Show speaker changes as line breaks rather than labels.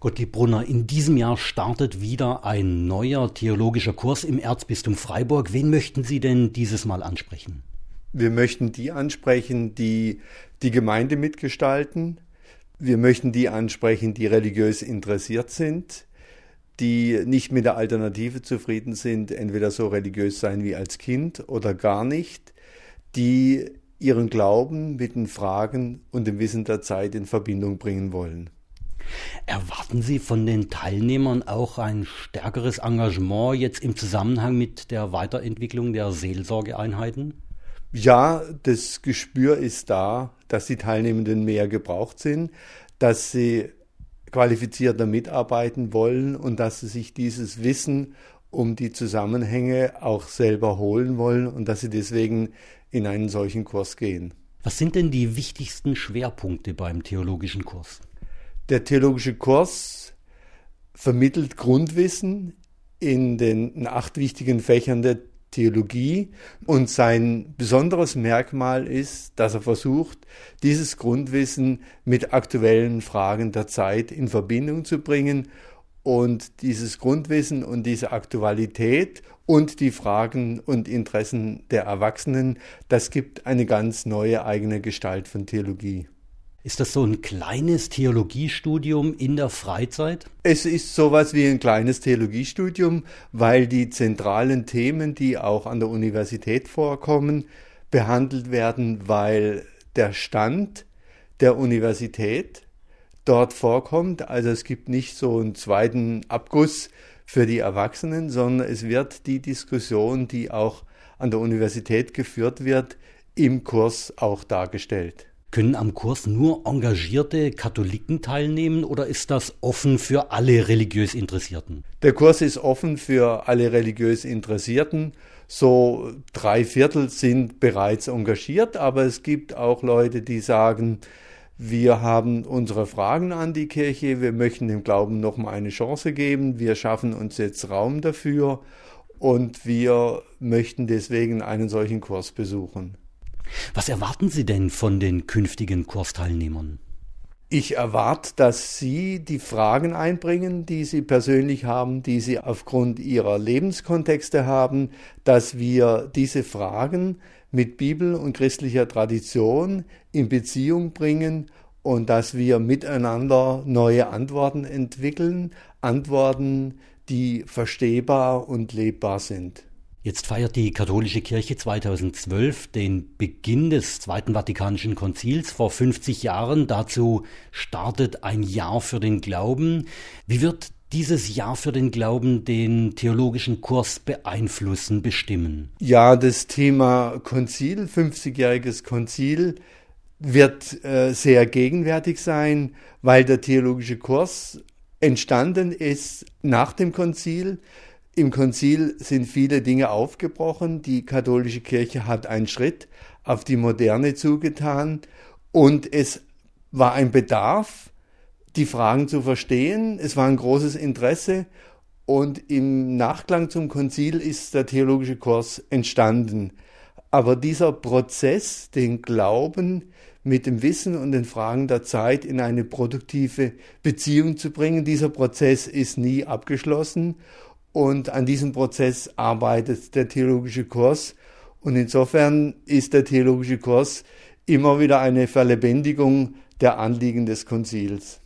Gottlieb Brunner, in diesem Jahr startet wieder ein neuer theologischer Kurs im Erzbistum Freiburg. Wen möchten Sie denn dieses Mal ansprechen?
Wir möchten die ansprechen, die die Gemeinde mitgestalten. Wir möchten die ansprechen, die religiös interessiert sind, die nicht mit der Alternative zufrieden sind, entweder so religiös sein wie als Kind oder gar nicht, die ihren Glauben mit den Fragen und dem Wissen der Zeit in Verbindung bringen wollen.
Erwarten Sie von den Teilnehmern auch ein stärkeres Engagement jetzt im Zusammenhang mit der Weiterentwicklung der Seelsorgeeinheiten?
Ja, das Gespür ist da, dass die Teilnehmenden mehr gebraucht sind, dass sie qualifizierter mitarbeiten wollen und dass sie sich dieses Wissen um die Zusammenhänge auch selber holen wollen und dass sie deswegen in einen solchen Kurs gehen.
Was sind denn die wichtigsten Schwerpunkte beim theologischen Kurs?
Der theologische Kurs vermittelt Grundwissen in den 8 wichtigen Fächern der Theologie und sein besonderes Merkmal ist, dass er versucht, dieses Grundwissen mit aktuellen Fragen der Zeit in Verbindung zu bringen und dieses Grundwissen und diese Aktualität und die Fragen und Interessen der Erwachsenen, das gibt eine ganz neue eigene Gestalt von Theologie.
Ist das so ein kleines Theologiestudium in der Freizeit?
Es ist sowas wie ein kleines Theologiestudium, weil die zentralen Themen, die auch an der Universität vorkommen, behandelt werden, weil der Stand der Universität dort vorkommt. Also es gibt nicht so einen zweiten Abguss für die Erwachsenen, sondern es wird die Diskussion, die auch an der Universität geführt wird, im Kurs auch dargestellt.
Können am Kurs nur engagierte Katholiken teilnehmen oder ist das offen für alle religiös Interessierten?
Der Kurs ist offen für alle religiös Interessierten. So 3/4 sind bereits engagiert, aber es gibt auch Leute, die sagen, wir haben unsere Fragen an die Kirche, wir möchten dem Glauben noch mal eine Chance geben, wir schaffen uns jetzt Raum dafür und wir möchten deswegen einen solchen Kurs besuchen.
Was erwarten Sie denn von den künftigen Kursteilnehmern?
Ich erwarte, dass Sie die Fragen einbringen, die Sie persönlich haben, die Sie aufgrund Ihrer Lebenskontexte haben, dass wir diese Fragen mit Bibel und christlicher Tradition in Beziehung bringen und dass wir miteinander neue Antworten entwickeln, Antworten, die verstehbar und lebbar sind.
Jetzt feiert die katholische Kirche 2012 den Beginn des Zweiten Vatikanischen Konzils vor 50 Jahren. Dazu startet ein Jahr für den Glauben. Wie wird dieses Jahr für den Glauben den theologischen Kurs beeinflussen, bestimmen?
Ja, das Thema Konzil, 50-jähriges Konzil, wird sehr gegenwärtig sein, weil der theologische Kurs entstanden ist nach dem Konzil. Im Konzil sind viele Dinge aufgebrochen. Die katholische Kirche hat einen Schritt auf die Moderne zugetan und es war ein Bedarf, die Fragen zu verstehen. Es war ein großes Interesse und im Nachklang zum Konzil ist der theologische Kurs entstanden. Aber dieser Prozess, den Glauben mit dem Wissen und den Fragen der Zeit in eine produktive Beziehung zu bringen, dieser Prozess ist nie abgeschlossen. Und an diesem Prozess arbeitet der theologische Kurs. Und insofern ist der theologische Kurs immer wieder eine Verlebendigung der Anliegen des Konzils.